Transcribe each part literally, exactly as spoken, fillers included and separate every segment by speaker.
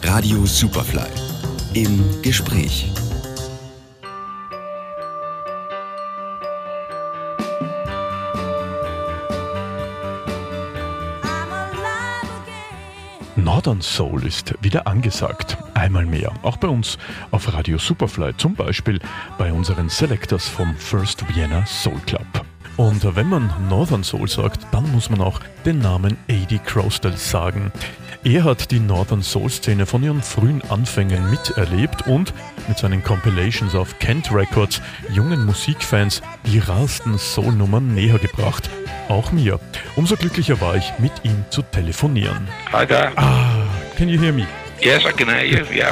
Speaker 1: Radio Superfly im Gespräch.
Speaker 2: Northern Soul ist wieder angesagt. Einmal mehr. Auch bei uns auf Radio Superfly, zum Beispiel bei unseren Selectors vom First Vienna Soul Club. Und wenn man Northern Soul sagt, dann muss man auch den Namen Eddie Crosdale sagen. Er hat die Northern Soul Szene von ihren frühen Anfängen miterlebt und mit seinen Compilations auf Kent Records jungen Musikfans die rarsten Soul-Nummern näher gebracht. Auch mir. Umso glücklicher war ich, mit ihm zu telefonieren.
Speaker 3: Hi there.
Speaker 2: Ah, can you hear me?
Speaker 3: Yes, I can hear you, yeah.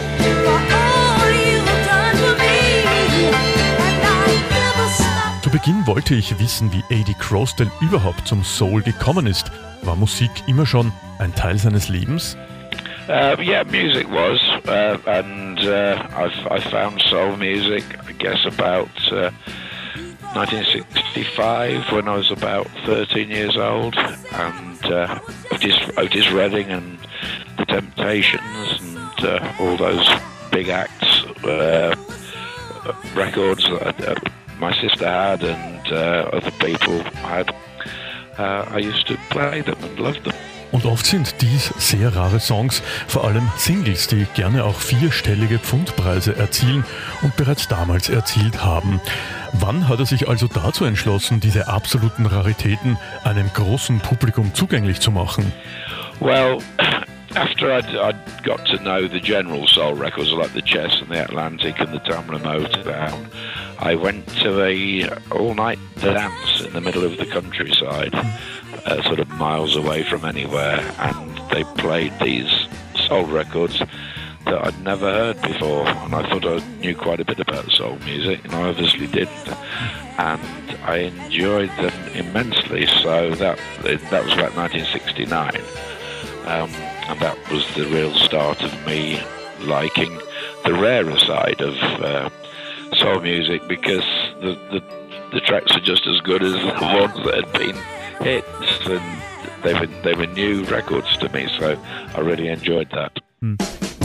Speaker 2: Zu Beginn wollte ich wissen, wie Eddie Crosdale überhaupt zum Soul gekommen ist. War Musik immer schon ein Teil seines Lebens?
Speaker 3: Uh, yeah, music was, uh, and uh, I've, I found soul music, I guess, about uh, nineteen sixty-five, when I was about thirteen years old, and uh, Otis, Otis Redding and the Temptations and uh, all those big acts, uh, records that uh, my sister had and uh, other people had. Uh, I used to play them and love them.
Speaker 2: Und oft sind dies sehr rare Songs, vor allem Singles, die gerne auch vierstellige Pfundpreise erzielen und bereits damals erzielt haben. Wann hat er sich also dazu entschlossen, diese absoluten Raritäten einem großen Publikum zugänglich zu machen?
Speaker 3: Well, after I'd, I'd got to know the general soul records like the Chess and the Atlantic and the Tamla Motown, I went to a all-night dance in the middle of the countryside, uh, sort of miles away from anywhere, and they played these soul records that I'd never heard before, and I thought I knew quite a bit about soul music, and I obviously didn't, and I enjoyed them immensely. So that that was about nineteen sixty-nine, um, and that was the real start of me liking the rarer side of uh, soul music, because the, the the tracks are just as good as the ones that had been hits, and they were they were new records to me, so I really enjoyed that.
Speaker 2: Hmm.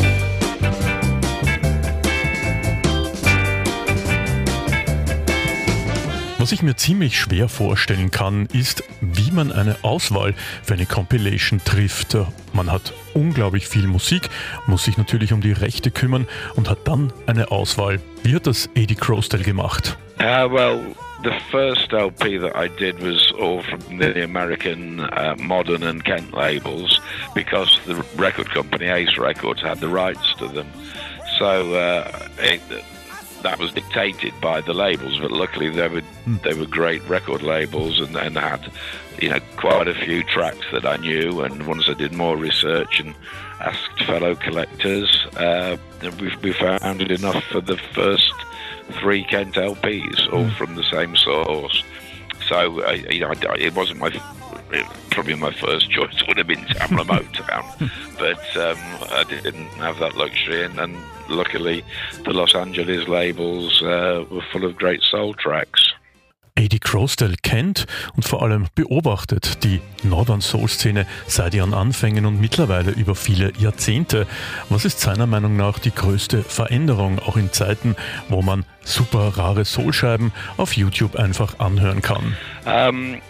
Speaker 2: Was ich mir ziemlich schwer vorstellen kann, ist, wie man eine Auswahl für eine Compilation trifft. Man hat unglaublich viel Musik, muss sich natürlich um die Rechte kümmern und hat dann eine Auswahl. Wie hat das Eddie Crosdale gemacht?
Speaker 3: Uh, well, the first L P that I did was all from the American uh, Modern and Kent labels, because the record company Ace Records had the rights to them. So uh, it, that was dictated by the labels, but luckily they were they were great record labels, and, and had, you know, quite a few tracks that I knew. And once I did more research and asked fellow collectors, uh, we we found it enough for the first three Kent L Ps, all from the same source. So uh, you know, it wasn't my probably my first choice would have been Tamla Motown, but um, I didn't have that luxury, and, and luckily the Los Angeles labels uh, were full of great soul tracks.
Speaker 2: Eddie Crosdale kennt und vor allem beobachtet die Northern Soul Szene seit ihren Anfängen und mittlerweile über viele Jahrzehnte. Was ist seiner Meinung nach die größte Veränderung, auch in Zeiten, wo man super rare Soulscheiben auf YouTube einfach anhören kann?
Speaker 3: Um,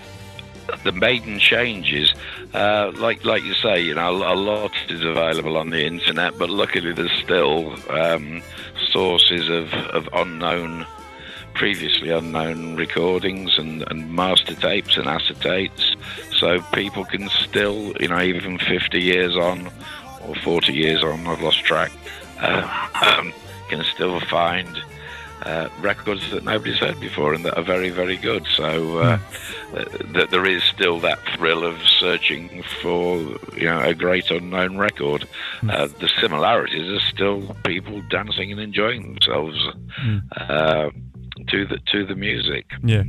Speaker 3: The maiden changes, uh, like like you say, you know, a lot is available on the internet, but luckily there's still um, sources of, of unknown, previously unknown recordings and, and master tapes and acetates, so people can still, you know, even fifty years on or forty years on, I've lost track, uh, um, can still find Uh, records that nobody's heard before and that are very, very good. So uh, mm. th- there is still that thrill of searching for, you know, a great unknown record. Mm. Uh, the similarities are still people dancing and enjoying themselves mm. uh, to the to the music.
Speaker 2: Yeah.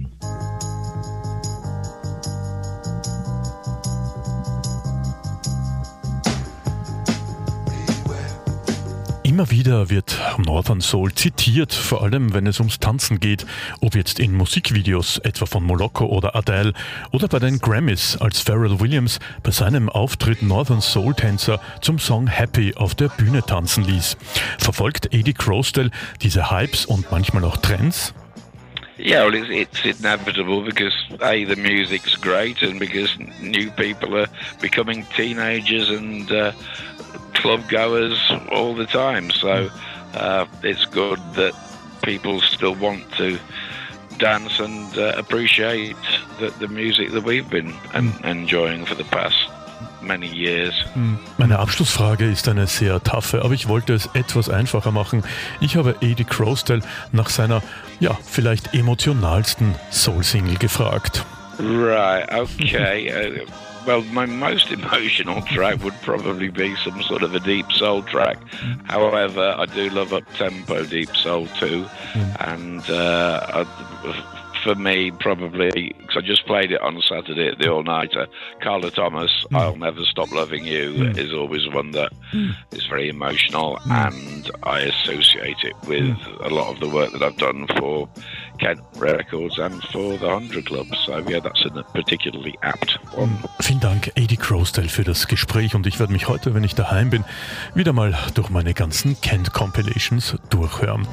Speaker 2: Immer wieder wird Northern Soul zitiert, vor allem wenn es ums Tanzen geht, ob jetzt in Musikvideos, etwa von Moloko oder Adele, oder bei den Grammys, als Pharrell Williams bei seinem Auftritt Northern Soul Tänzer zum Song Happy auf der Bühne tanzen ließ. Verfolgt Eddie Crosdale diese Hypes und manchmal auch Trends?
Speaker 3: Yeah, well, it's, it's inevitable because A, the music's great, and because new people are becoming teenagers and uh, club goers all the time. So uh, it's good that people still want to dance and uh, appreciate the, the music that we've been en- enjoying for the past many years.
Speaker 2: Meine Abschlussfrage ist eine sehr taffe, aber ich wollte es etwas einfacher machen. Ich habe Eddie Crosdale nach seiner, ja, vielleicht emotionalsten Soul-Single gefragt.
Speaker 3: Right, okay. uh, well, my most emotional track would probably be some sort of a deep soul track. However, I do love up-tempo deep soul too. Mm. And uh, I, for me, probably, because I just played it on Saturday at the All-Nighter, Carla Thomas, mm. I'll Never Stop Loving You, mm. is always one that mm. is very emotional, mm. and I associate it with mm. a lot of the work that I've done for Kent Records and for the Hundred Club. So yeah, that's a particularly apt one.
Speaker 2: Vielen Dank, Eddie Crosdale, für das Gespräch, und ich werde mich heute, wenn ich daheim bin, wieder mal durch meine ganzen Kent Compilations durchhören.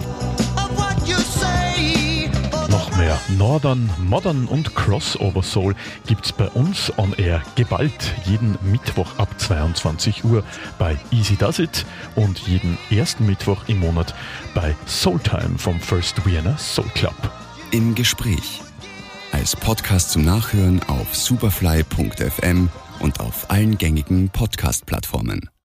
Speaker 2: Noch mehr Northern, Modern und Crossover Soul gibt's bei uns on air geballt jeden Mittwoch ab zweiundzwanzig Uhr bei Easy Does It und jeden ersten Mittwoch im Monat bei Soultime vom First Vienna Soul Club.
Speaker 1: Im Gespräch. Als Podcast zum Nachhören auf superfly punkt f m und auf allen gängigen Podcast-Plattformen.